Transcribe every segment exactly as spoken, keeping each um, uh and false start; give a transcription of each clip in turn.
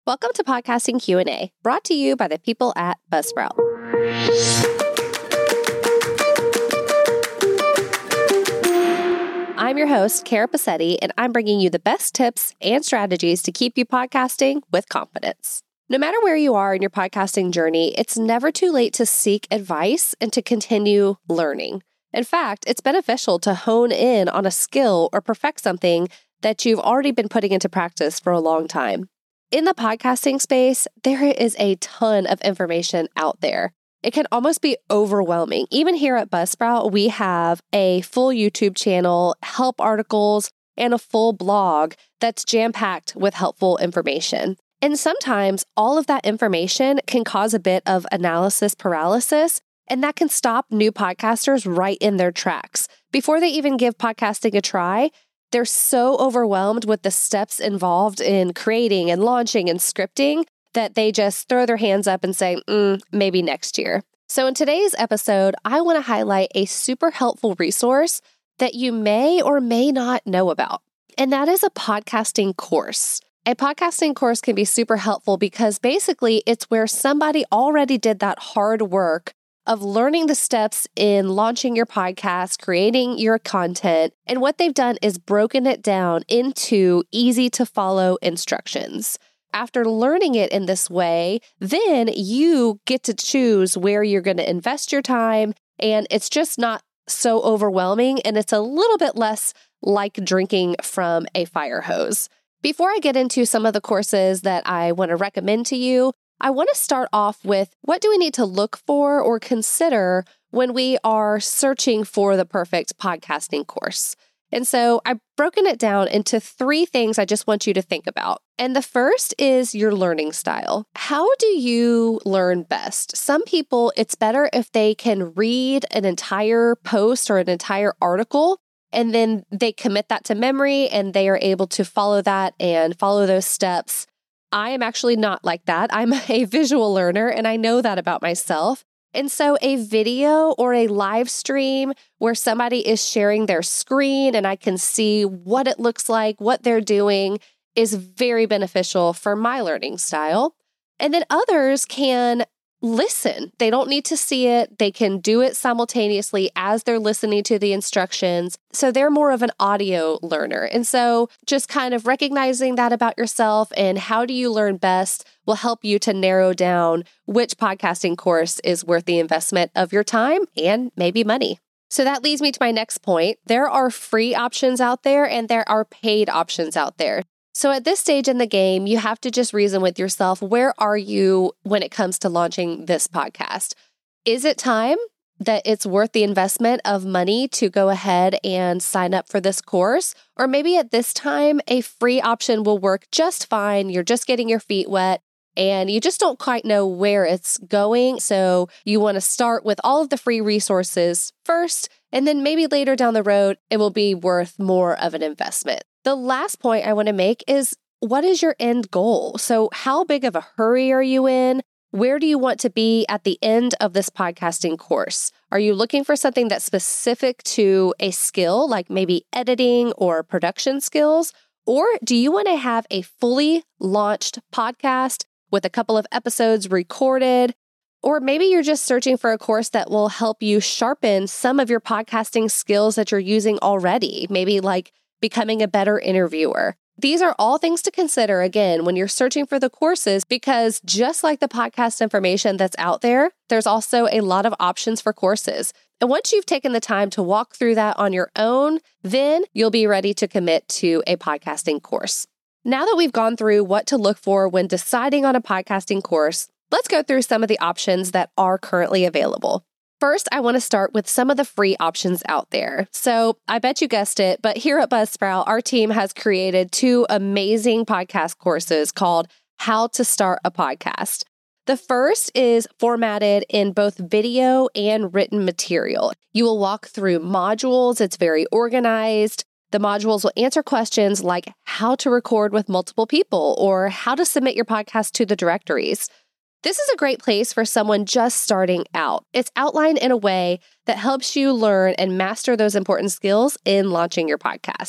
Welcome to Podcasting Q and A, brought to you by the people at Buzzsprout. I'm your host, Kara Passetti, and I'm bringing you the best tips and strategies to keep you podcasting with confidence. No matter where you are in your podcasting journey, it's never too late to seek advice and to continue learning. In fact, it's beneficial to hone in on a skill or perfect something that you've already been putting into practice for a long time. In the podcasting space, there is a ton of information out there. It can almost be overwhelming. Even here at Buzzsprout, we have a full YouTube channel, help articles, and a full blog that's jam-packed with helpful information. And sometimes all of that information can cause a bit of analysis paralysis, and that can stop new podcasters right in their tracks. Before they even give podcasting a try, they're so overwhelmed with the steps involved in creating and launching and scripting that they just throw their hands up and say, mm, maybe next year. So in today's episode, I want to highlight a super helpful resource that you may or may not know about, and that is a podcasting course. A podcasting course can be super helpful because basically it's where somebody already did that hard work of learning the steps in launching your podcast, creating your content, and what they've done is broken it down into easy to follow instructions. After learning it in this way, then you get to choose where you're going to invest your time, and it's just not so overwhelming, and it's a little bit less like drinking from a fire hose. Before I get into some of the courses that I want to recommend to you, I want to start off with what do we need to look for or consider when we are searching for the perfect podcasting course. And so I've broken it down into three things I just want you to think about. And the first is your learning style. How do you learn best? Some people, it's better if they can read an entire post or an entire article, and then they commit that to memory and they are able to follow that and follow those steps. I am actually not like that. I'm a visual learner, and I know that about myself. And so a video or a live stream where somebody is sharing their screen and I can see what it looks like, what they're doing, is very beneficial for my learning style. And then others can listen. They don't need to see it. They can do it simultaneously as they're listening to the instructions. So they're more of an audio learner. And so just kind of recognizing that about yourself and how do you learn best will help you to narrow down which podcasting course is worth the investment of your time and maybe money. So that leads me to my next point. There are free options out there and there are paid options out there. So at this stage in the game, you have to just reason with yourself, where are you when it comes to launching this podcast? Is it time that it's worth the investment of money to go ahead and sign up for this course? Or maybe at this time, a free option will work just fine. You're just getting your feet wet and you just don't quite know where it's going. So you want to start with all of the free resources first, and then maybe later down the road, it will be worth more of an investment. The last point I want to make is, what is your end goal? So how big of a hurry are you in? Where do you want to be at the end of this podcasting course? Are you looking for something that's specific to a skill, like maybe editing or production skills? Or do you want to have a fully launched podcast with a couple of episodes recorded? Or maybe you're just searching for a course that will help you sharpen some of your podcasting skills that you're using already, maybe like becoming a better interviewer. These are all things to consider, again, when you're searching for the courses, because just like the podcast information that's out there, there's also a lot of options for courses. And once you've taken the time to walk through that on your own, then you'll be ready to commit to a podcasting course. Now that we've gone through what to look for when deciding on a podcasting course, let's go through some of the options that are currently available. First, I want to start with some of the free options out there. So I bet you guessed it, but here at Buzzsprout, our team has created two amazing podcast courses called How to Start a Podcast. The first is formatted in both video and written material. You will walk through modules. It's very organized. The modules will answer questions like how to record with multiple people or how to submit your podcast to the directories. This is a great place for someone just starting out. It's outlined in a way that helps you learn and master those important skills in launching your podcast.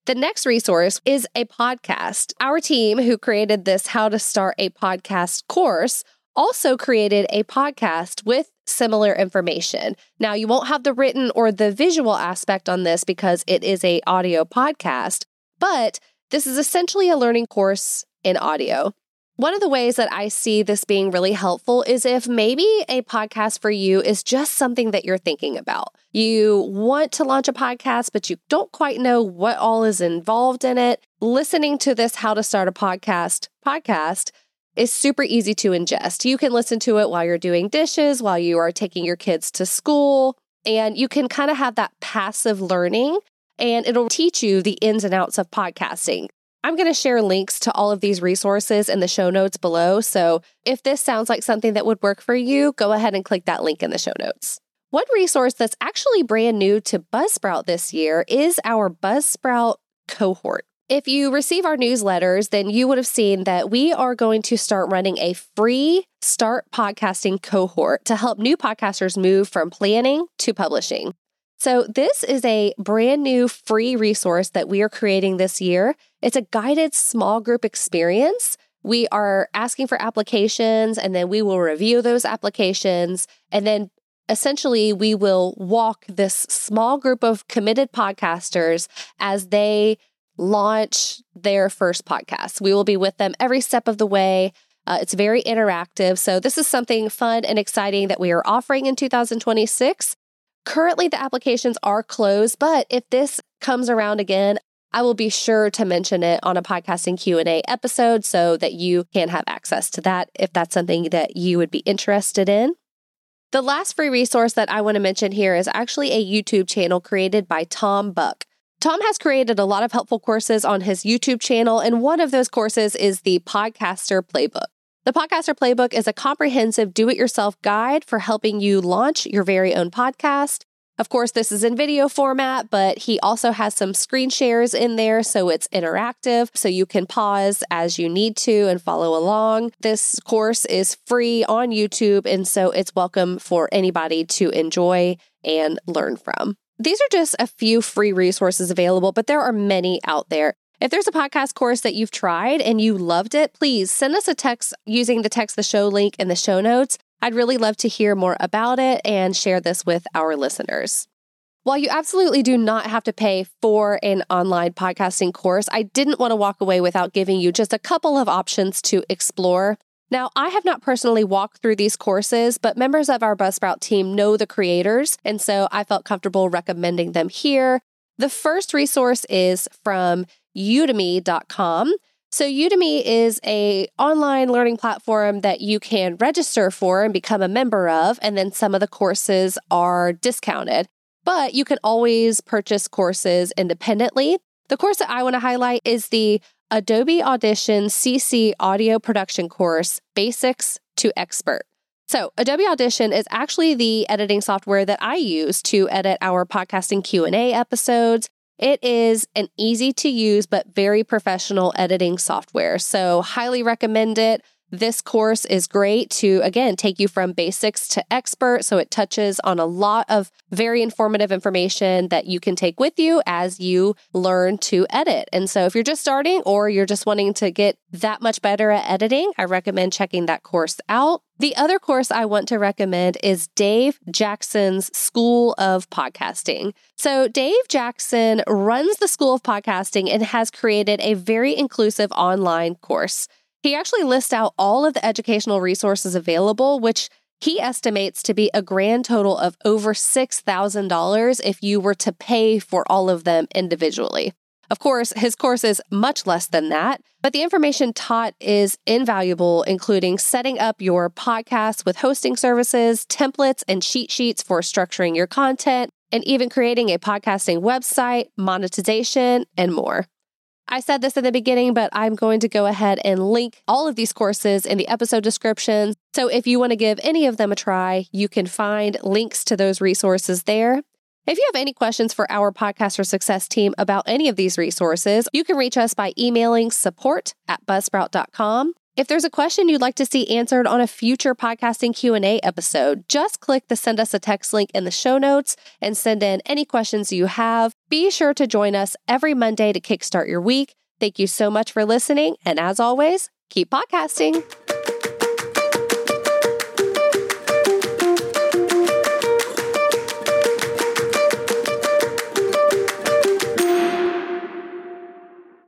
The next resource is a podcast. Our team who created this How to Start a Podcast course also created a podcast with similar information. Now, you won't have the written or the visual aspect on this because it is an audio podcast, but this is essentially a learning course in audio. One of the ways that I see this being really helpful is if maybe a podcast for you is just something that you're thinking about. You want to launch a podcast, but you don't quite know what all is involved in it. Listening to this How to Start a Podcast podcast is super easy to ingest. You can listen to it while you're doing dishes, while you are taking your kids to school, and you can kind of have that passive learning, and it'll teach you the ins and outs of podcasting. I'm going to share links to all of these resources in the show notes below. So if this sounds like something that would work for you, go ahead and click that link in the show notes. One resource that's actually brand new to Buzzsprout this year is our Buzzsprout cohort. If you receive our newsletters, then you would have seen that we are going to start running a free Start Podcasting cohort to help new podcasters move from planning to publishing. So this is a brand new free resource that we are creating this year. It's a guided small group experience. We are asking for applications, and then we will review those applications. And then essentially we will walk this small group of committed podcasters as they launch their first podcast. We will be with them every step of the way. Uh, it's very interactive. So this is something fun and exciting that we are offering in two thousand twenty-six. Currently, the applications are closed, but if this comes around again, I will be sure to mention it on a podcasting Q and A episode so that you can have access to that if that's something that you would be interested in. The last free resource that I want to mention here is actually a YouTube channel created by Tom Buck. Tom has created a lot of helpful courses on his YouTube channel, and one of those courses is the Podcaster Playbook. The Podcaster Playbook is a comprehensive do-it-yourself guide for helping you launch your very own podcast. Of course, this is in video format, but he also has some screen shares in there, so it's interactive, so you can pause as you need to and follow along. This course is free on YouTube, and so it's welcome for anybody to enjoy and learn from. These are just a few free resources available, but there are many out there. If there's a podcast course that you've tried and you loved it, please send us a text using the Text the Show link in the show notes. I'd really love to hear more about it and share this with our listeners. While you absolutely do not have to pay for an online podcasting course, I didn't want to walk away without giving you just a couple of options to explore. Now, I have not personally walked through these courses, but members of our Buzzsprout team know the creators, and so I felt comfortable recommending them here. The first resource is from udemy dot com. So Udemy is an online learning platform that you can register for and become a member of, and then some of the courses are discounted. But you can always purchase courses independently. The course that I want to highlight is the Adobe Audition C C Audio Production course, Basics to Expert. So Adobe Audition is actually the editing software that I use to edit our podcasting Q and A episodes. It is an easy to use but very professional editing software, so highly recommend it. This course is great to, again, take you from basics to expert, so it touches on a lot of very informative information that you can take with you as you learn to edit. And so if you're just starting or you're just wanting to get that much better at editing, I recommend checking that course out. The other course I want to recommend is Dave Jackson's School of Podcasting. So Dave Jackson runs the School of Podcasting and has created a very inclusive online course. He actually lists out all of the educational resources available, which he estimates to be a grand total of over six thousand dollars if you were to pay for all of them individually. Of course, his course is much less than that, but the information taught is invaluable, including setting up your podcast with hosting services, templates, and cheat sheets for structuring your content, and even creating a podcasting website, monetization, and more. I said this in the beginning, but I'm going to go ahead and link all of these courses in the episode description. So if you want to give any of them a try, you can find links to those resources there. If you have any questions for our Podcaster Success team about any of these resources, you can reach us by emailing support at buzzsprout dot com. If there's a question you'd like to see answered on a future podcasting Q and A episode, just click the send us a text link in the show notes and send in any questions you have. Be sure to join us every Monday to kickstart your week. Thank you so much for listening. And as always, keep podcasting.